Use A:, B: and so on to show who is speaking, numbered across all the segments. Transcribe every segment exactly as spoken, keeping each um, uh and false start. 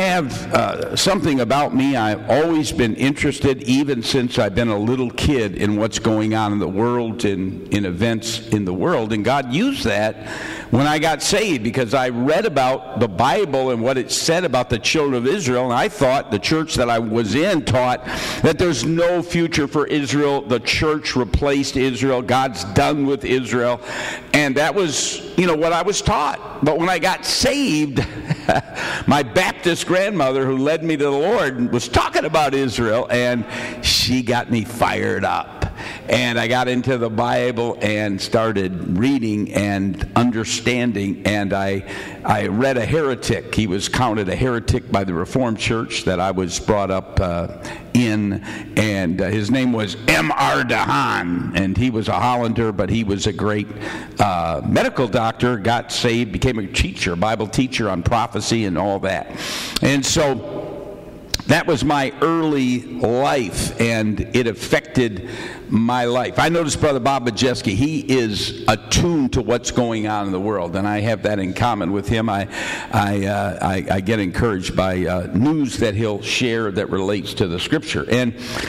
A: have uh, something about me. I've always been interested, even since I've been a little kid, in what's going on in the world, in, in events in the world. And God used that when I got saved, because I read about the Bible and what it said about the children of Israel, and I thought the church that I was in taught that there's no future for Israel. The church replaced Israel. God's done with Israel. And that was, you know, what I was taught. But when I got saved, my Baptist grandmother, who led me to the Lord, was talking about Israel, and she got me fired up. And I got into the Bible and started reading and understanding, and I I read a heretic. He was counted a heretic by the Reformed Church that I was brought up uh, in, and uh, his name was M R de Haan, and he was a Hollander, but he was a great uh, medical doctor, got saved, became a teacher, Bible teacher on prophecy and all that. And so that was my early life, and it affected my life. I noticed Brother Bob Majeski, he is attuned to what's going on in the world, and I have that in common with him. I I, uh, I, I get encouraged by uh, news that he'll share that relates to the Scripture. And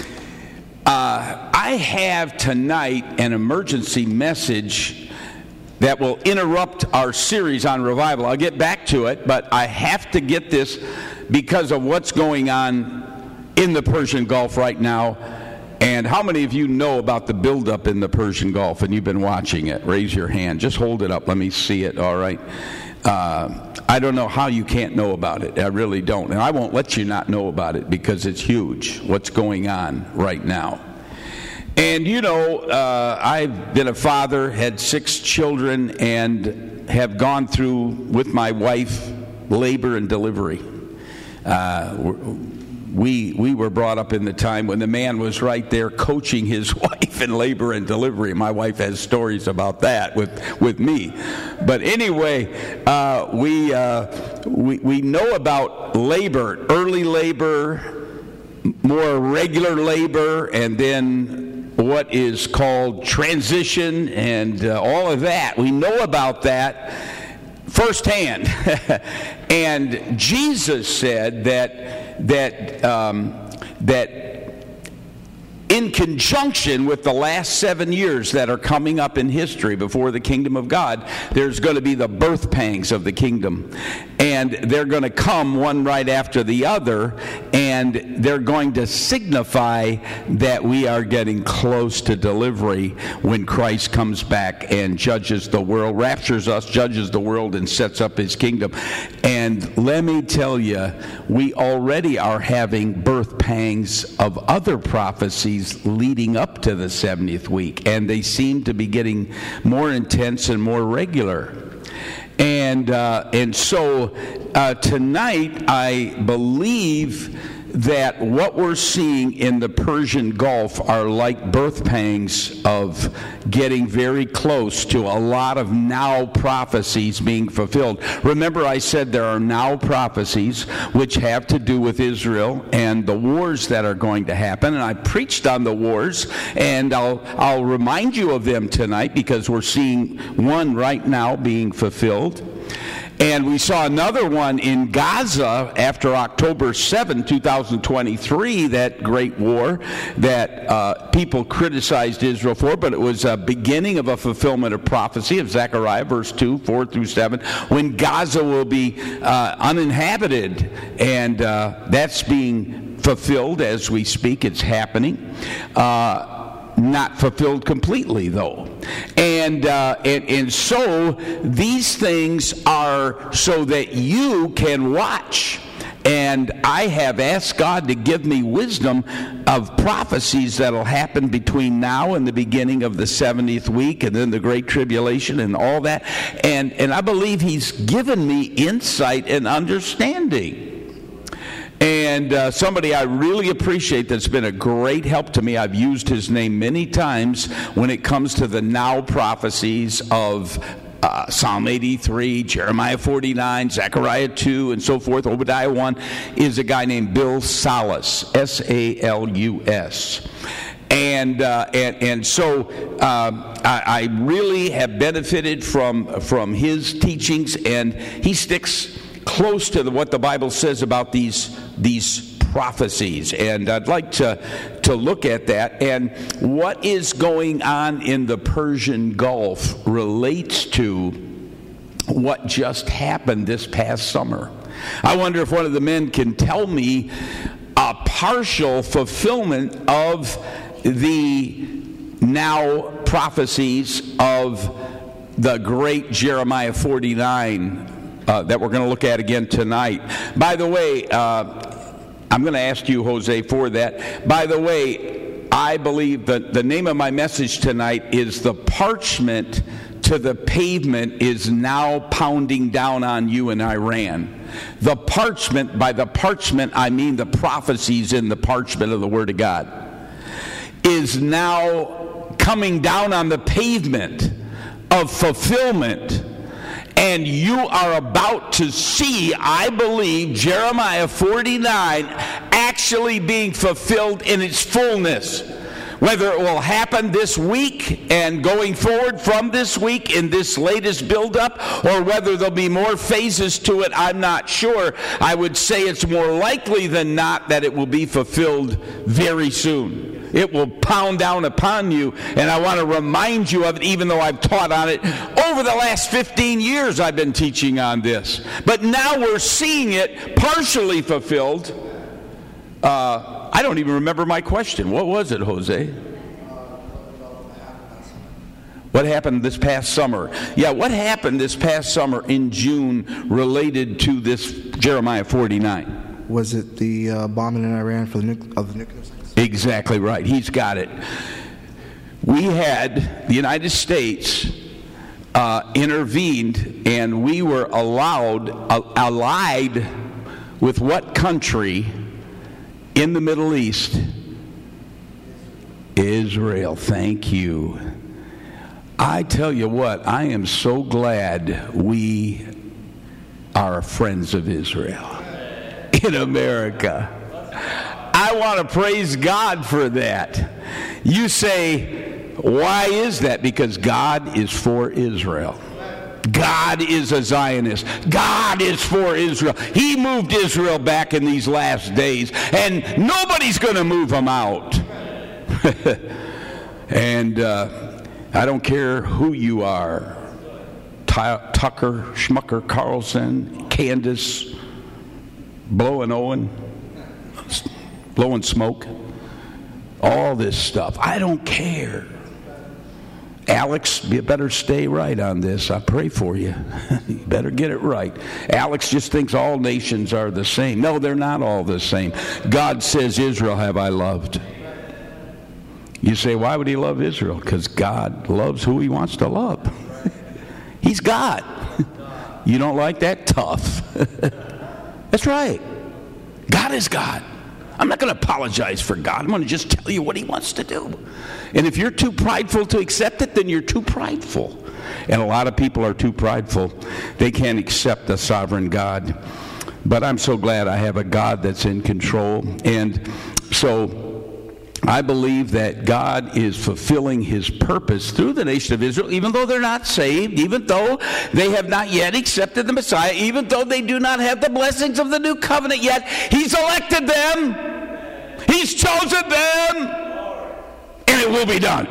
A: uh, I have tonight an emergency message that will interrupt our series on revival. I'll get back to it, but I have to get this because of what's going on in the Persian Gulf right now. And how many of you know about the buildup in the Persian Gulf, and you've been watching it? Raise your hand. Just hold it up. Let me see it, all right? Uh, I don't know how you can't know about it. I really don't. And I won't let you not know about it, because it's huge, what's going on right now. And, you know, uh, I've been a father, had six children, and have gone through, with my wife, labor and delivery. Uh, we we were brought up in the time when the man was right there coaching his wife in labor and delivery. My wife has stories about that with, with me. But anyway, uh, we, uh, we we know about labor, early labor, more regular labor, and then what is called transition, and uh, all of that. We know about that firsthand. And Jesus said that that um, that in conjunction with the last seven years that are coming up in history before the kingdom of God, there's going to be the birth pangs of the kingdom. And they're going to come one right after the other, and they're going to signify that we are getting close to delivery when Christ comes back and judges the world, raptures us, judges the world, and sets up his kingdom. And let me tell you, we already are having birth pangs of other prophecies leading up to the seventieth week, and they seem to be getting more intense and more regular. And uh, and so uh, tonight, I believe that what we're seeing in the Persian Gulf are like birth pangs of getting very close to a lot of now prophecies being fulfilled. Remember, I said there are now prophecies which have to do with Israel and the wars that are going to happen, and I preached on the wars, and I'll I'll remind you of them tonight, because we're seeing one right now being fulfilled. And we saw another one in Gaza after October seventh, twenty twenty-three, that great war that uh, people criticized Israel for, but it was a beginning of a fulfillment of prophecy of Zechariah, verse two, four through seven, when Gaza will be uh, uninhabited, and uh, that's being fulfilled as we speak. It's happening. Uh, Not fulfilled completely, though. And, uh, and and so these things are so that you can watch. And I have asked God to give me wisdom of prophecies that will happen between now and the beginning of the seventieth week, and then the Great Tribulation and all that. And, and I believe he's given me insight and understanding. And uh, somebody I really appreciate that's been a great help to me, I've used his name many times when it comes to the now prophecies of uh, Psalm eighty-three, Jeremiah forty-nine, Zechariah two, and so forth, Obadiah one, is a guy named Bill Salus, S A L U S. And, uh, and and so um, I, I really have benefited from from his teachings, and he sticks close to the, what the Bible says about these these prophecies, and I'd like to to look at that. And what is going on in the Persian Gulf relates to what just happened this past summer. I wonder if one of the men can tell me a partial fulfillment of the now prophecies of the great Jeremiah forty-nine uh, that we're going to look at again tonight. By the way, uh, I'm going to ask you, Jose, for that. By the way, I believe that the name of my message tonight is "The Parchment to the Pavement is Now Pounding Down on You in Iran." The parchment, by the parchment I mean the prophecies in the parchment of the Word of God, is now coming down on the pavement of fulfillment. And you are about to see, I believe, Jeremiah forty-nine actually being fulfilled in its fullness. Whether it will happen this week and going forward from this week in this latest buildup, or whether there'll be more phases to it, I'm not sure. I would say it's more likely than not that it will be fulfilled very soon. It will pound down upon you, and I want to remind you of it, even though I've taught on it. Over the last fifteen years I've been teaching on this. But now we're seeing it partially fulfilled. Uh, I don't even remember my question. What was it, Jose? What happened this past summer? Yeah, what happened this past summer in June related to this Jeremiah forty-nine?
B: Was it the uh, bombing in Iran for the nu- of the nuclear sites?
A: Exactly right. He's got it. We had the United States uh, intervened, and we were allowed, uh, allied with what country in the Middle East? Israel. Thank you. I tell you what, I am so glad we are friends of Israel in America. I want to praise God for that. You say, why is that? Because God is for Israel. God is a Zionist. God is for Israel. He moved Israel back in these last days, and nobody's going to move them out. And uh, I don't care who you are, Ty- Tucker, Schmucker, Carlson, Candace, blowing Owen, blowing smoke, all this stuff. I don't care. Alex, you better stay right on this. I pray for you. You better get it right. Alex just thinks all nations are the same. No, they're not all the same. God says, Israel have I loved. You say, why would he love Israel? Because God loves who he wants to love. He's God. You don't like that? Tough. That's right. God is God. I'm not going to apologize for God. I'm going to just tell you what he wants to do. And if you're too prideful to accept it, then you're too prideful. And a lot of people are too prideful. They can't accept the sovereign God. But I'm so glad I have a God that's in control. And so I believe that God is fulfilling his purpose through the nation of Israel, even though they're not saved, even though they have not yet accepted the Messiah, even though they do not have the blessings of the new covenant yet. He's elected them. He's chosen them. And it will be done.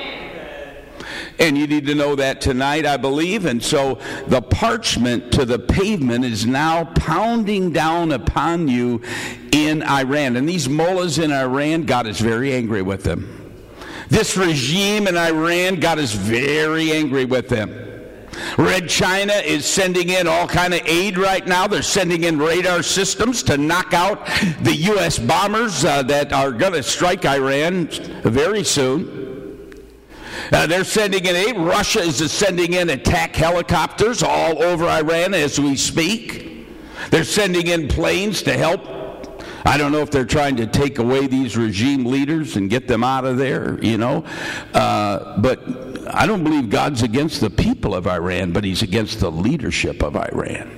A: And you need to know that tonight, I believe. And so the parchment to the pavement is now pounding down upon you in Iran. And these mullahs in Iran, God is very angry with them. This regime in Iran, God is very angry with them. Red China is sending in all kind of aid right now. They're sending in radar systems to knock out the U S bombers uh, that are going to strike Iran very soon. Uh, they're sending in aid. Russia is sending in attack helicopters all over Iran as we speak. They're sending in planes to help. I don't know if they're trying to take away these regime leaders and get them out of there, you know. Uh, but I don't believe God's against the people of Iran, but he's against the leadership of Iran.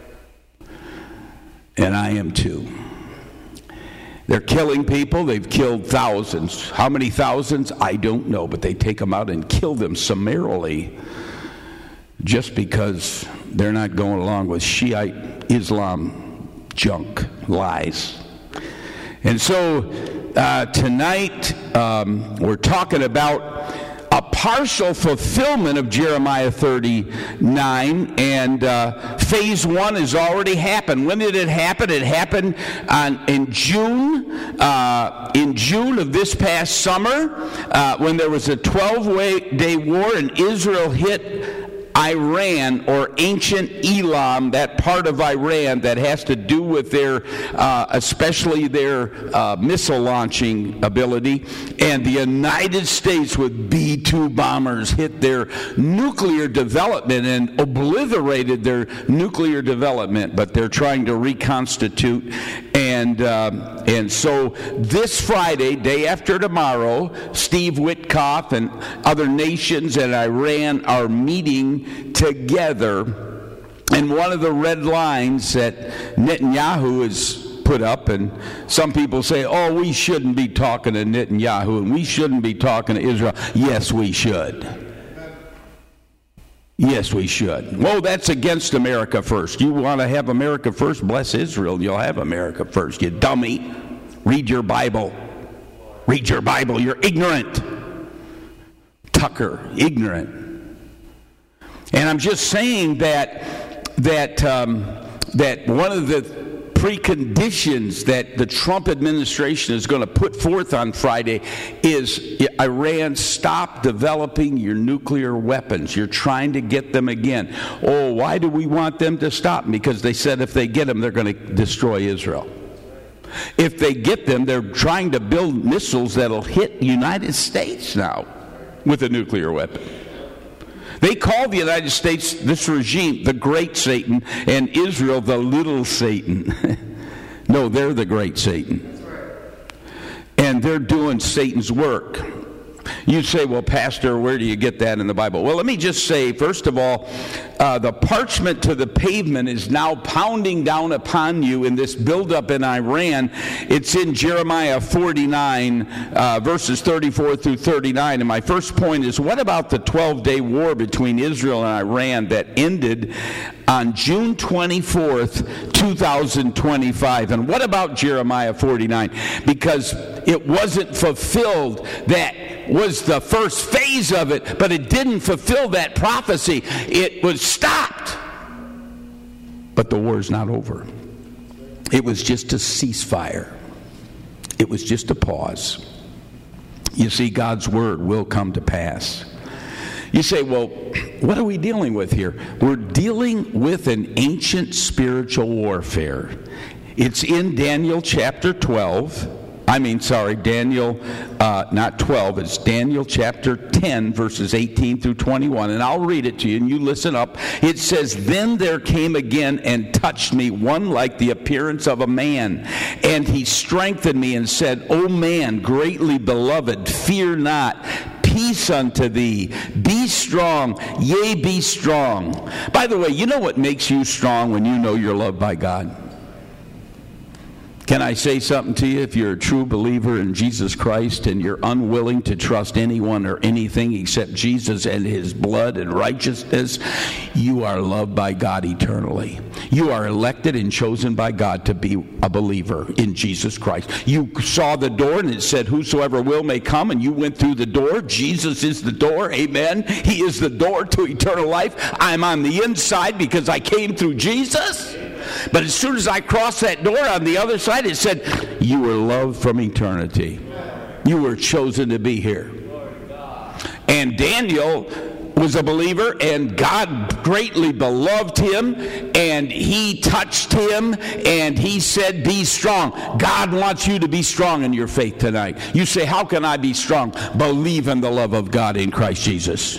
A: And I am too. They're killing people. They've killed thousands. How many thousands? I don't know, but they take them out and kill them summarily. just because they're not going along with Shiite Islam junk, lies. And so uh, tonight um, we're talking about a partial fulfillment of Jeremiah thirty-nine, and uh, phase one has already happened. When did it happen? It happened on, in June, uh, in June of this past summer, uh, when there was a twelve-day war and Israel hit Iran, or ancient Elam, that part of Iran that has to do with their, uh, especially their uh, missile launching ability. And the United States with B two bombers hit their nuclear development and obliterated their nuclear development, but they're trying to reconstitute. And uh, and so this Friday, day after tomorrow, Steve Witkoff and other nations and Iran are meeting together, and one of the red lines that Netanyahu has put up, and some people say, oh, we shouldn't be talking to Netanyahu and we shouldn't be talking to Israel. Yes, we should. Yes, we should. Well, that's against America first. You want to have America first? Bless Israel. You'll have America first, you dummy. Read your Bible. Read your Bible. You're ignorant. Tucker, ignorant. And I'm just saying that that um, that one of the preconditions that the Trump administration is going to put forth on Friday is Iran, stop developing your nuclear weapons. You're trying to get them again. Oh, why do we want them to stop? Because they said if they get them, they're going to destroy Israel. If they get them, they're trying to build missiles that'll hit the United States now with a nuclear weapon. They call the United States, this regime, the great Satan, and Israel the little Satan. No, they're the great Satan. And they're doing Satan's work. You say, well, Pastor, where do you get that in the Bible? Well, let me just say, first of all, uh, the parchment to the pavement is now pounding down upon you in this buildup in Iran. It's in Jeremiah forty-nine, uh, verses thirty-four through thirty-nine. And my first point is, what about the twelve-day war between Israel and Iran that ended on June twenty-fourth, two thousand twenty-five? And what about Jeremiah forty-nine? Because it wasn't fulfilled. That was the first phase of it, but it didn't fulfill that prophecy. It was stopped. But the war's not over. It was just a ceasefire. It was just a pause. You see, God's word will come to pass. You say, well, what are we dealing with here? We're dealing with an ancient spiritual warfare. It's in Daniel chapter twelve. I mean, sorry, Daniel, uh, not twelve, it's Daniel chapter ten, verses eighteen through twenty-one. And I'll read it to you, and you listen up. It says, then there came again and touched me one like the appearance of a man. And he strengthened me and said, O man, greatly beloved, fear not. Peace unto thee. Be strong, yea, be strong. By the way, you know what makes you strong when you know you're loved by God? Can I say something to you? If you're a true believer in Jesus Christ and you're unwilling to trust anyone or anything except Jesus and his blood and righteousness, you are loved by God eternally. You are elected and chosen by God to be a believer in Jesus Christ. You saw the door and it said, whosoever will may come, and you went through the door. Jesus is the door. Amen. He is the door to eternal life. I'm on the inside because I came through Jesus. But as soon as I crossed that door on the other side, it said, you were loved from eternity. You were chosen to be here. And Daniel was a believer, and God greatly beloved him, and he touched him, and he said, be strong. God wants you to be strong in your faith tonight. You say, how can I be strong? Believe in the love of God in Christ Jesus.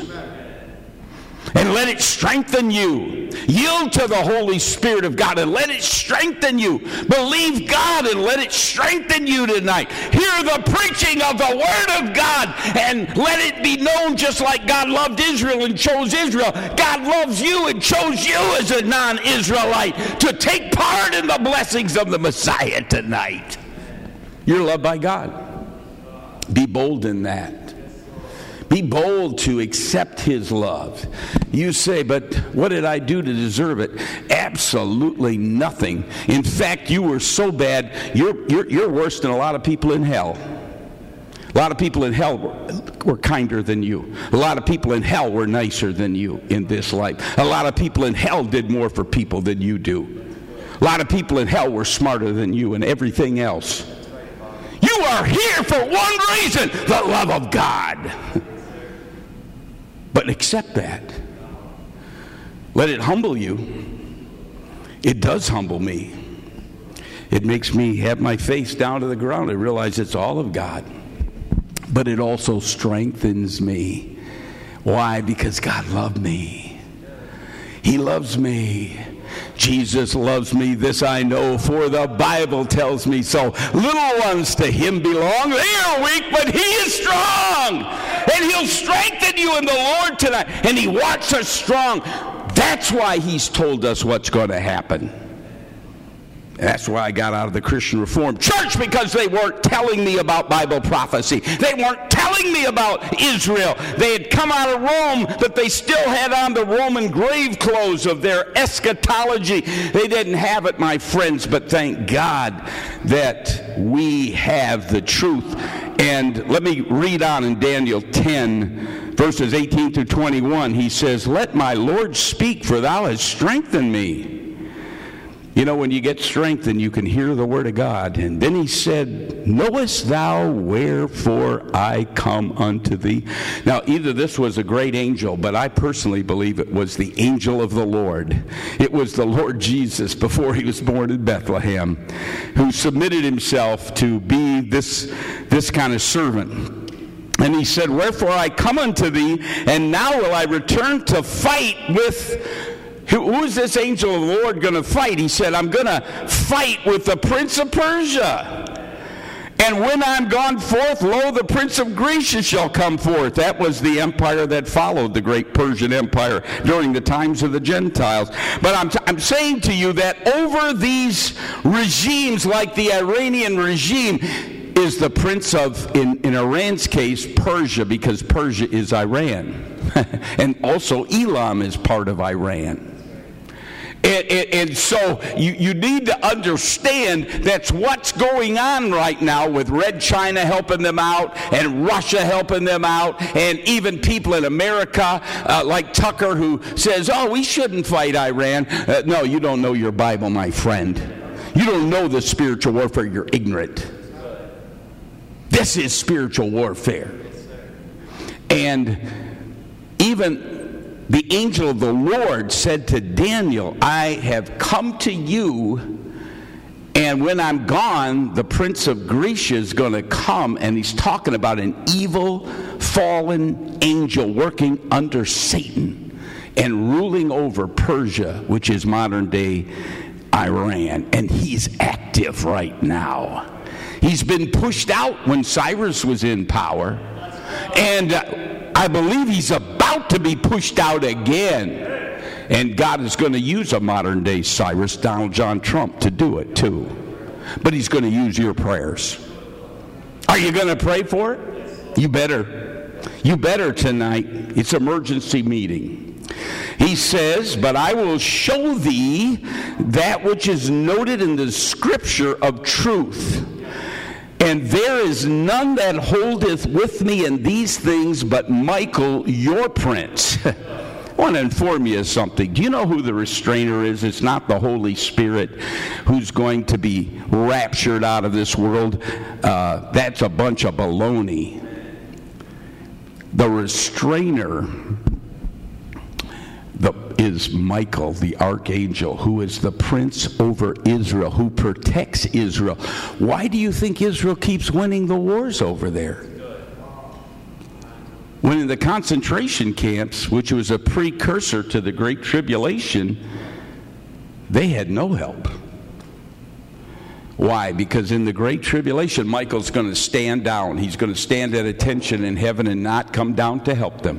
A: And let it strengthen you. Yield to the Holy Spirit of God and let it strengthen you. Believe God and let it strengthen you tonight. Hear the preaching of the Word of God and let it be known, just like God loved Israel and chose Israel. God loves you and chose you as a non-Israelite to take part in the blessings of the Messiah tonight. You're loved by God. Be bold in that. Be bold to accept his love. You say, but what did I do to deserve it? Absolutely nothing. In fact, you were so bad, you're, you're, you're worse than a lot of people in hell. A lot of people in hell were, were kinder than you. A lot of people in hell were nicer than you in this life. A lot of people in hell did more for people than you do. A lot of people in hell were smarter than you and everything else. You are here for one reason, the love of God. But accept that. Let it humble you. It does humble me. It makes me have my face down to the ground. I realize it's all of God. But it also strengthens me. Why? Because God loved me. He loves me. Jesus loves me, this I know, for the Bible tells me so. Little ones to him belong. They are weak, but he is strong. And he'll strengthen you in the Lord tonight. And he wants us strong. That's why he's told us what's going to happen. That's why I got out of the Christian Reformed Church, because they weren't telling me about Bible prophecy. They weren't telling me about Israel. They had come out of Rome, but they still had on the Roman grave clothes of their eschatology. They didn't have it, my friends, but thank God that we have the truth. And let me read on in Daniel ten, verses eighteen through twenty-one. He says, "Let my Lord speak, for thou hast strengthened me." You know, when you get strengthened, you can hear the word of God. And then he said, "Knowest thou wherefore I come unto thee?" Now, either this was a great angel, but I personally believe it was the angel of the Lord. It was the Lord Jesus before he was born in Bethlehem, who submitted himself to be this, this kind of servant. And he said, "Wherefore I come unto thee, and now will I return to fight with..." Who is this angel of the Lord going to fight? He said, "I'm going to fight with the prince of Persia. And when I'm gone forth, lo, the prince of Greece shall come forth." That was the empire that followed the great Persian Empire during the times of the Gentiles. But I'm, t- I'm saying to you that over these regimes, like the Iranian regime, is the prince of, in, in Iran's case, Persia, because Persia is Iran. And also Elam is part of Iran. And, and, and so you, you need to understand that's what's going on right now with Red China helping them out and Russia helping them out, and even people in America uh, like Tucker, who says, "Oh, we shouldn't fight Iran." Uh, no, you don't know your Bible, my friend. You don't know the spiritual warfare. You're ignorant. This is spiritual warfare. And even the angel of the Lord said to Daniel, "I have come to you, and when I'm gone, the prince of Greece is going to come." And he's talking about an evil, fallen angel working under Satan and ruling over Persia, which is modern-day Iran. And he's active right now. He's been pushed out when Cyrus was in power. And uh, I believe he's about to be pushed out again. And God is going to use a modern-day Cyrus, Donald John Trump, to do it too. But he's going to use your prayers. Are you going to pray for it? You better. You better tonight. It's emergency meeting. He says, "But I will show thee that which is noted in the scripture of truth. And there is none that holdeth with me in these things but Michael, your prince." I want to inform you of something. Do you know who the restrainer is? It's not the Holy Spirit who's going to be raptured out of this world. Uh, that's a bunch of baloney. The restrainer the, is Michael, the archangel, who is the prince over Israel, who protects Israel. Why do you think Israel keeps winning the wars over there? When in the concentration camps, which was a precursor to the Great Tribulation, they had no help. Why? Because in the Great Tribulation, Michael's going to stand down. He's going to stand at attention in heaven and not come down to help them.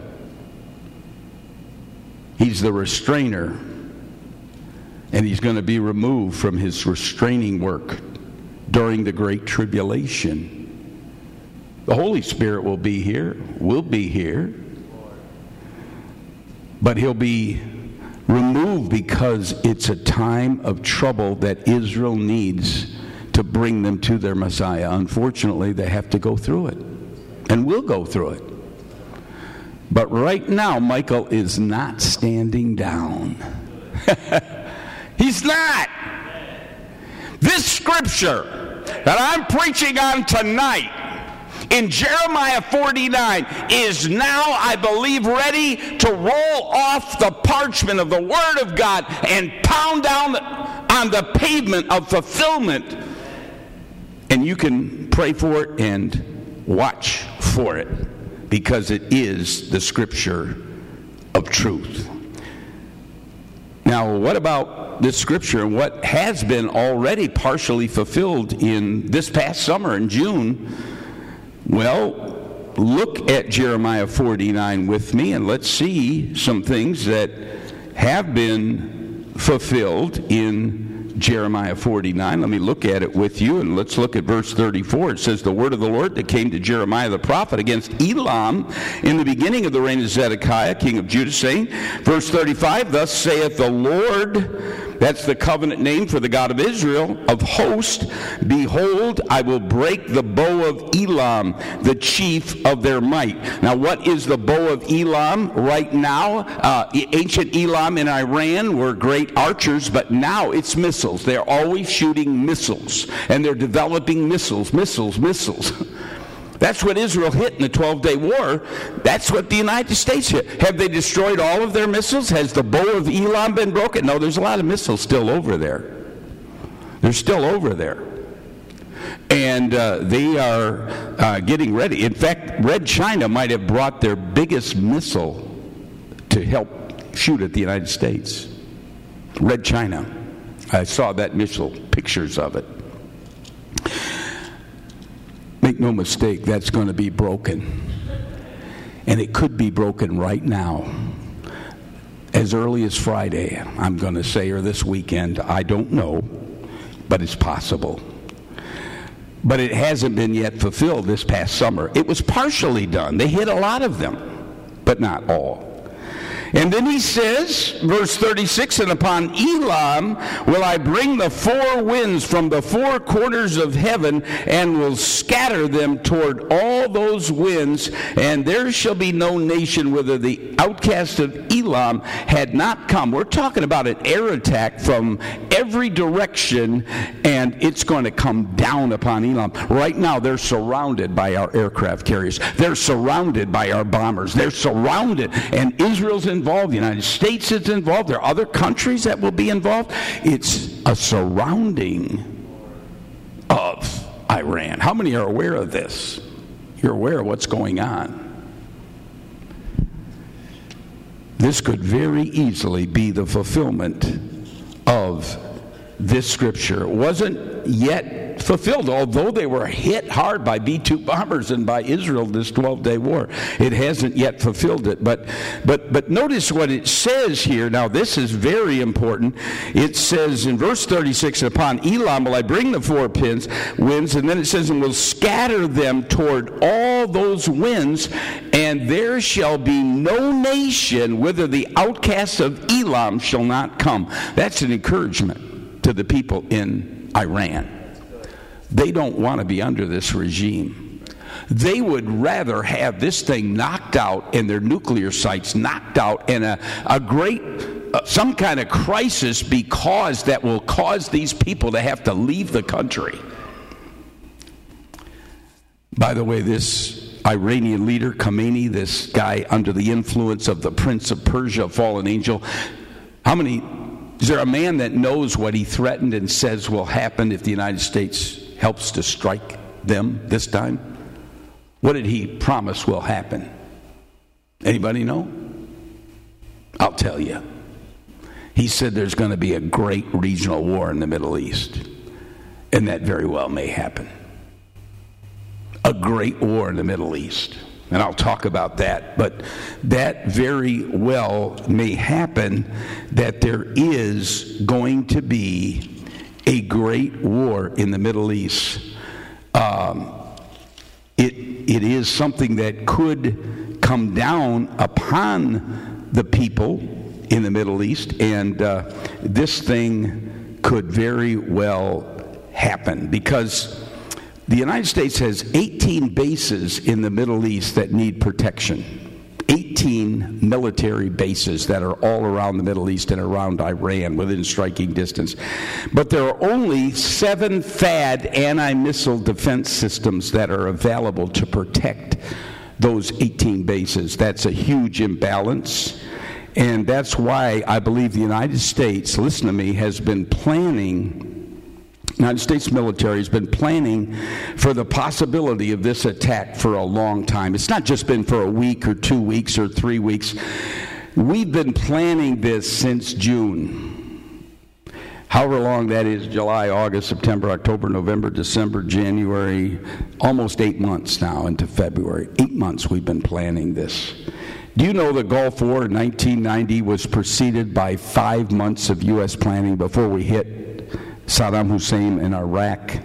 A: He's the restrainer, and he's going to be removed from his restraining work during the Great Tribulation. The Holy Spirit will be here, will be here. But he'll be removed because it's a time of trouble that Israel needs to bring them to their Messiah. Unfortunately, they have to go through it. And we'll go through it. But right now, Michael is not standing down. He's not. This scripture that I'm preaching on tonight in Jeremiah forty-nine is now, I believe, ready to roll off the parchment of the Word of God and pound down on the pavement of fulfillment. And you can pray for it and watch for it, because it is the scripture of truth. Now, what about this scripture and what has been already partially fulfilled in this past summer in June? Well, look at Jeremiah forty-nine with me, and let's see some things that have been fulfilled in Jeremiah forty-nine. Let me look at it with you, and let's look at verse thirty-four. It says, the word of the Lord that came to Jeremiah the prophet against Elam in the beginning of the reign of Zedekiah, king of Judah, saying, verse thirty-five, thus saith the Lord, that's the covenant name for the God of Israel, of hosts, behold, I will break the bow of Elam, the chief of their might. Now, what is the bow of Elam right now? Uh, ancient Elam in Iran were great archers, but now it's missiles. They're always shooting missiles, and they're developing missiles, missiles, missiles. That's what Israel hit in the twelve-day war. That's what the United States hit. Have they destroyed all of their missiles? Has the bow of Elam been broken? No, there's a lot of missiles still over there. They're still over there. And uh, they are uh, getting ready. In fact, Red China might have brought their biggest missile to help shoot at the United States. Red China. I saw that missile, pictures of it. Make no mistake, that's going to be broken. And it could be broken right now. As early as Friday, I'm going to say, or this weekend. I don't know, but it's possible. But it hasn't been yet fulfilled this past summer. It was partially done. They hit a lot of them, but not all. And then he says, verse thirty-six, and upon Elam will I bring the four winds from the four corners of heaven, and will scatter them toward all those winds, and there shall be no nation whither the outcast of Elam had not come. We're talking about an air attack from every direction, and it's going to come down upon Elam. Right now, they're surrounded by our aircraft carriers. They're surrounded by our bombers. They're surrounded, and Israel's involved. The United States is involved. There are other countries that will be involved. It's a surrounding of Iran. How many are aware of this? You're aware of what's going on. This could very easily be the fulfillment of this scripture. It wasn't yet fulfilled, although they were hit hard by B two bombers and by Israel this twelve-day war. It hasn't yet fulfilled it. But but but notice what it says here. Now this is very important. It says in verse thirty-six, upon Elam will I bring the four pins, winds, and then it says, and will scatter them toward all those winds, and there shall be no nation whither the outcasts of Elam shall not come. That's an encouragement to the people in Iran. They don't want to be under this regime. They would rather have this thing knocked out and their nuclear sites knocked out and a, a great, uh, some kind of crisis be caused that will cause these people to have to leave the country. By the way, this Iranian leader, Khamenei, this guy under the influence of the Prince of Persia, fallen angel, how many, is there a man that knows what he threatened and says will happen if the United States helps to strike them this time? What did he promise will happen? Anybody know? I'll tell you. He said there's going to be a great regional war in the Middle East, and that very well may happen. A great war in the Middle East. And I'll talk about that. But that very well may happen, that there is going to be a great war in the Middle East. Um, it it is something that could come down upon the people in the Middle East, and uh, this thing could very well happen, because the United States has eighteen bases in the Middle East that need protection. eighteen military bases that are all around the Middle East and around Iran within striking distance. But there are only seven THAAD anti-missile defense systems that are available to protect those eighteen bases. That's a huge imbalance. And that's why I believe the United States, listen to me, has been planning United States military has been planning for the possibility of this attack for a long time. It's not just been for a week or two weeks or three weeks. We've been planning this since June. However long that is, July, August, September, October, November, December, January, almost eight months now into February. Eight months we've been planning this. Do you know the Gulf War in nineteen ninety was preceded by five months of U S planning before we hit Saddam Hussein in Iraq?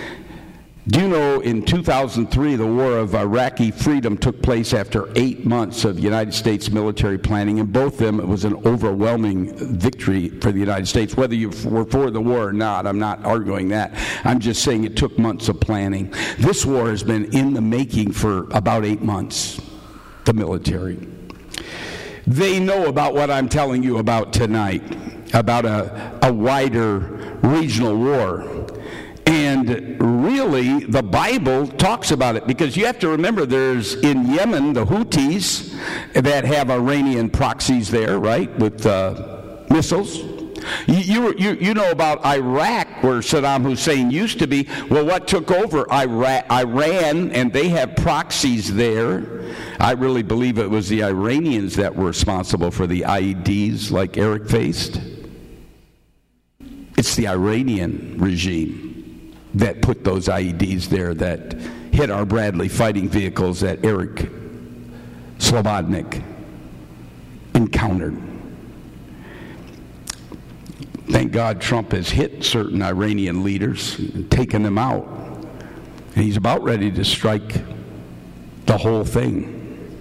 A: Do you know in two thousand three the War of Iraqi freedom took place after eight months of United States military planning? In both of them, it was an overwhelming victory for the United States. Whether you were for the war or not, I'm not arguing that. I'm just saying it took months of planning. This war has been in the making for about eight months, the military. They know about what I'm telling you about tonight, about a, a wider regional war. And really, the Bible talks about it, because you have to remember there's in Yemen the Houthis that have Iranian proxies there, right, with uh, missiles. You, you, you know about Iraq, where Saddam Hussein used to be. Well, what took over Iraq, Iran, and they have proxies there. I really believe it was the Iranians that were responsible for the I E Ds like Eric faced. It's the Iranian regime that put those I E Ds there that hit our Bradley fighting vehicles that Eric Slobodnik encountered. Thank God Trump has hit certain Iranian leaders and taken them out. And he's about ready to strike the whole thing.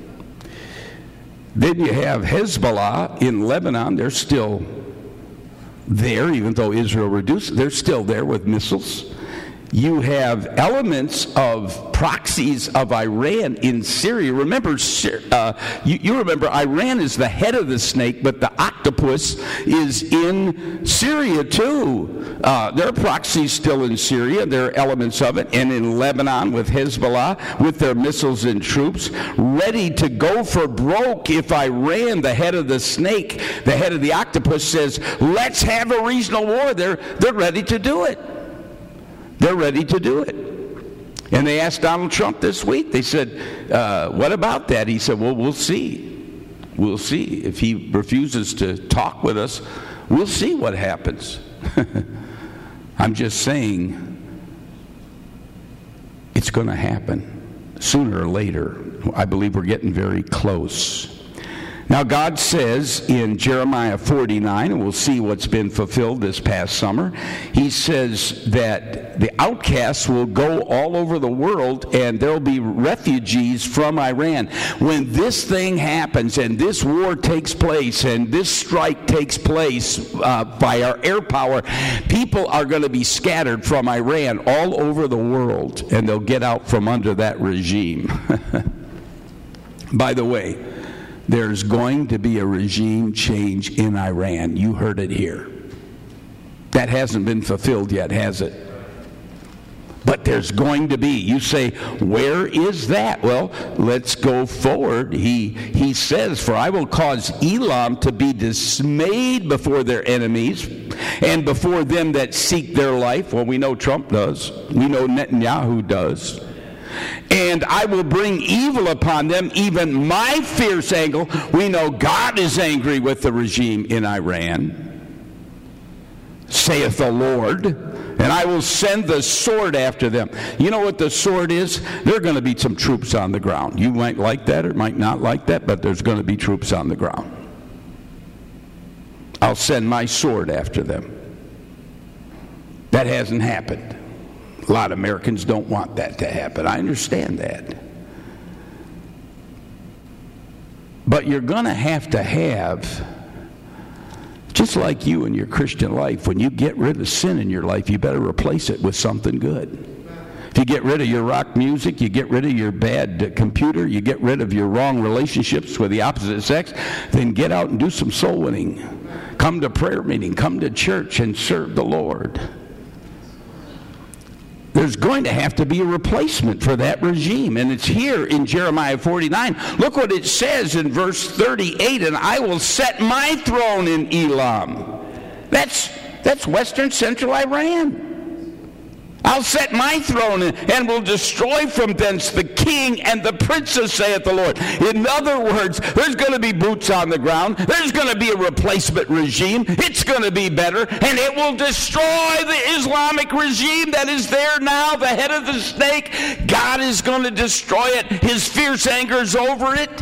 A: Then you have Hezbollah in Lebanon. They're still there, even though Israel reduced. They're still there with missiles. You have elements of proxies of Iran in Syria. Remember, uh, you, you remember Iran is the head of the snake, but the octopus is in Syria too. Uh, there are proxies still in Syria. There are elements of it. And in Lebanon with Hezbollah, with their missiles and troops, ready to go for broke if Iran, the head of the snake, the head of the octopus, says, let's have a regional war. They're, they're ready to do it. They're ready to do it. And they asked Donald Trump this week, they said, uh, what about that? He said, well, we'll see. We'll see. If he refuses to talk with us, we'll see what happens. I'm just saying it's going to happen sooner or later. I believe we're getting very close. Now, God says in Jeremiah forty-nine, and we'll see what's been fulfilled this past summer, he says that the outcasts will go all over the world and there'll be refugees from Iran. When this thing happens and this war takes place and this strike takes place uh, by our air power, people are going to be scattered from Iran all over the world, and they'll get out from under that regime. By the way, there's going to be a regime change in Iran. You heard it here. That hasn't been fulfilled yet, has it? But there's going to be. You say, where is that? Well, let's go forward. He he says, for I will cause Elam to be dismayed before their enemies and before them that seek their life. Well, we know Trump does. We know Netanyahu does. And I will bring evil upon them, even my fierce anger. We know God is angry with the regime in Iran, saith the Lord, and I will send the sword after them. You know what the sword is? There are going to be some troops on the ground. You might like that or might not like that, but there's going to be troops on the ground. I'll send my sword after them. That hasn't happened. A lot of Americans don't want that to happen. I understand that. But you're going to have to have, just like you in your Christian life, when you get rid of sin in your life, you better replace it with something good. If you get rid of your rock music, you get rid of your bad uh, computer, you get rid of your wrong relationships with the opposite sex, then get out and do some soul winning. Come to prayer meeting, come to church and serve the Lord. There's going to have to be a replacement for that regime, and it's here in Jeremiah forty-nine. Look what it says in verse thirty-eight, and I will set my throne in Elam. That's, that's western central Iran. I'll set my throne and will destroy from thence the king and the princes, saith the Lord. In other words, there's going to be boots on the ground. There's going to be a replacement regime. It's going to be better, and it will destroy the Islamic regime that is there now, the head of the snake. God is going to destroy it. His fierce anger is over it.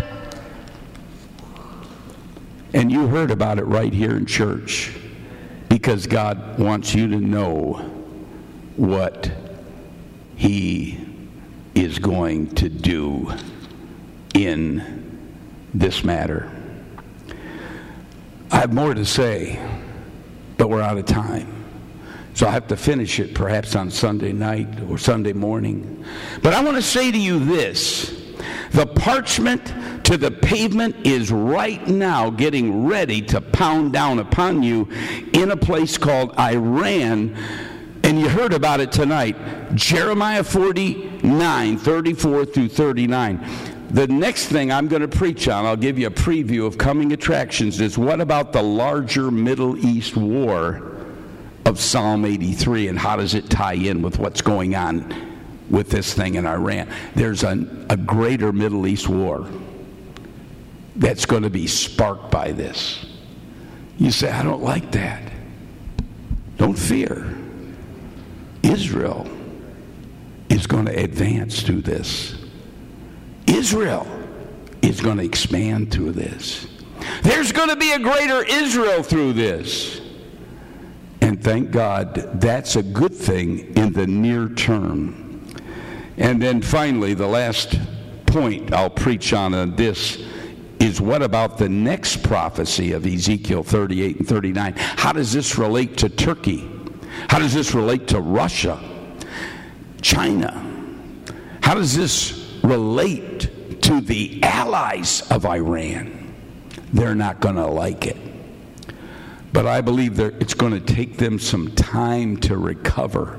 A: And you heard about it right here in church, because God wants you to know what he is going to do in this matter. I have more to say, but we're out of time. So I have to finish it perhaps on Sunday night or Sunday morning. But I want to say to you this. The parchment to the pavement is right now getting ready to pound down upon you in a place called Iran. And you heard about it tonight. Jeremiah forty-nine, thirty-four through thirty-nine. The next thing I'm going to preach on, I'll give you a preview of coming attractions, is what about the larger Middle East war of Psalm eighty-three, and how does it tie in with what's going on with this thing in Iran? There's a, a greater Middle East war that's going to be sparked by this. You say, I don't like that. Don't fear. Israel is going to advance through this. Israel is going to expand through this. There's going to be a greater Israel through this. And thank God, that's a good thing in the near term. And then finally, the last point I'll preach on on this is, what about the next prophecy of Ezekiel thirty-eight and thirty-nine? How does this relate to Turkey? How does this relate to Russia, China? How does this relate to the allies of Iran? They're not going to like it. But I believe that it's going to take them some time to recover.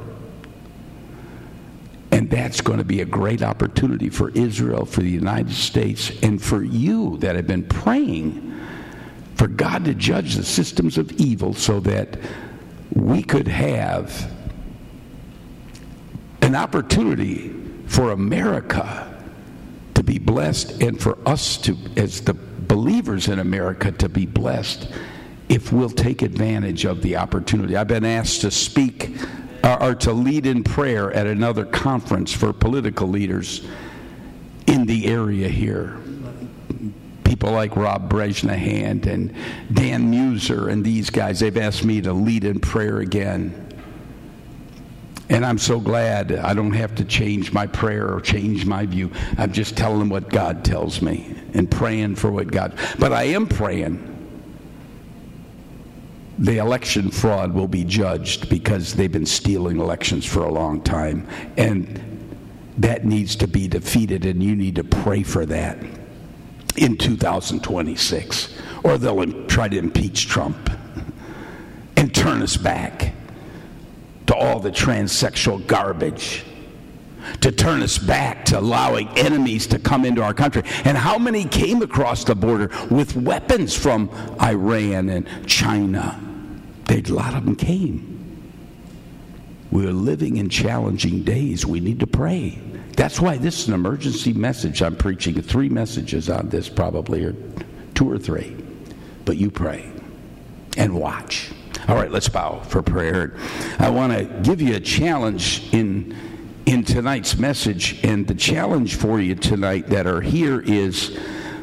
A: And that's going to be a great opportunity for Israel, for the United States, and for you that have been praying for God to judge the systems of evil so that we could have an opportunity for America to be blessed, and for us to, as the believers in America, to be blessed if we'll take advantage of the opportunity. I've been asked to speak uh, or to lead in prayer at another conference for political leaders in the area here. People like Rob Brezhnehan and Dan Muser and these guys, they've asked me to lead in prayer again. And I'm so glad I don't have to change my prayer or change my view. I'm just telling them what God tells me and praying for what God... But I am praying the election fraud will be judged, because they've been stealing elections for a long time. And that needs to be defeated, and you need to pray for that in two thousand twenty-six, or they'll try to impeach Trump and turn us back to all the transsexual garbage, to turn us back to allowing enemies to come into our country. And how many came across the border with weapons from Iran and China? A lot of them came. We're living in challenging days. We need to pray. That's why this is an emergency message. I'm preaching three messages on this, probably, or two or three. But you pray and watch. All right, let's bow for prayer. I want to give you a challenge in in tonight's message, and the challenge for you tonight that are here is